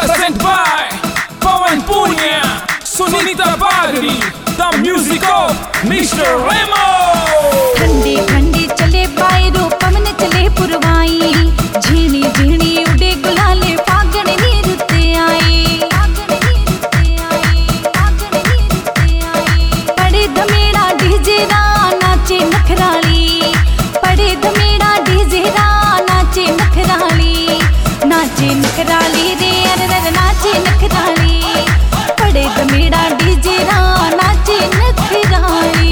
Present by Pawan Punya, Sunita Bagri, the music of Mr. Remo. ठंडी ठंडी चले बायरो पवन चले पुरवाई, झीणी झीणी उड़े गुलाले फागण नी रुते आई। पड़े धमेड़ा डीजे रा नाचे नखराली, पड़े धमेड़ा डीजे रा नाचे नखराली, नाचे नखराली रे अरे नाचे नखराली, पड़े धमेड़ा डीजे रा नाचे नखराली।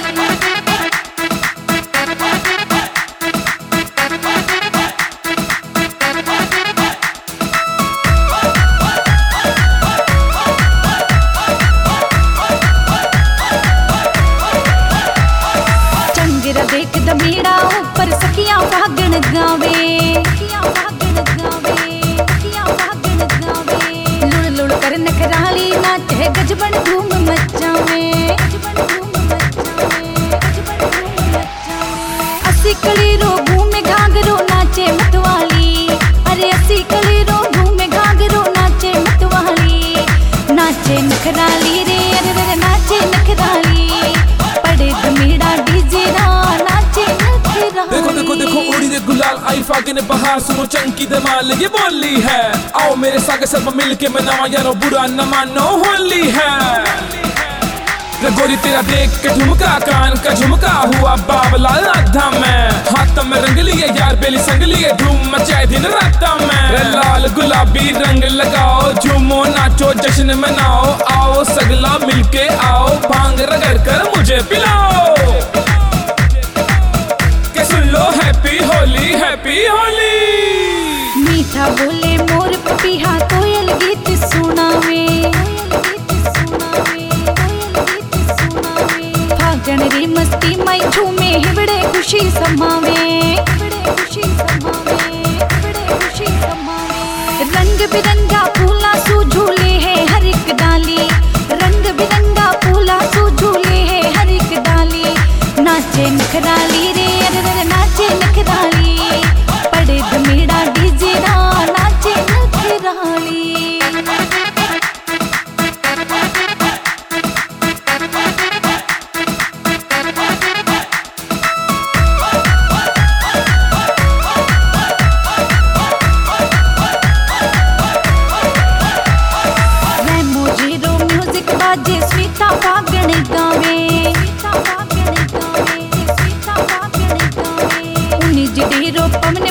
देख दमेड़ा ऊपर सखियां भागण गावे, लुड़ लुड़ कर नखराली नाचे गजबन धूम मचावे। अस्सी कली रो घूमे घाघरो नाचे मतवाली, अरे अस्सी कली रो घूमे घाघरो नाचे मतवाली, नाचे नखराली रे अरे नाचे नखराली, पड़े दमेड़ा डीजे रा नाचे नखराली। देखो देखो देखो उड़ी दे गुलाल आई फागन बहार, सुनो चंकी धमाल ये बोली है। आओ मेरे सागे सब मिलके मनाओ यारो, बुरा न मानो होली है। गोरी तेरा देख के झुमका, कान का झुमका हुआ बाबला आधा में, हाथ में रंग लिए यार बेली संग लिए, धूम मचाए दिन रात में। लाल गुलाबी रंग लगाओ, झूमो नाचो जश्न मनाओ, आओ सगला मिलके आओ, भांग रगड़ कर मुझे पिलाओ, के सुन लो हैप्पी होली हैप्पी होली। मीठा बोले मोर पपीहा कोयल गीत सुनावे, फागण री मस्ती मई झूमे हिबड़े खुशी समावे, रंग बिरंगा फूला सू झूले है हर एक डाली, रंग बिरंगा फूला सू झूले है हर एक डाली, नाचे नखराली रे अरे नाचे नखराली, पड़े धमेड़ा डीजे रा नाचे नखराली। बाजे स्मिता फागण गावे, उन्हीं जडेरो पवन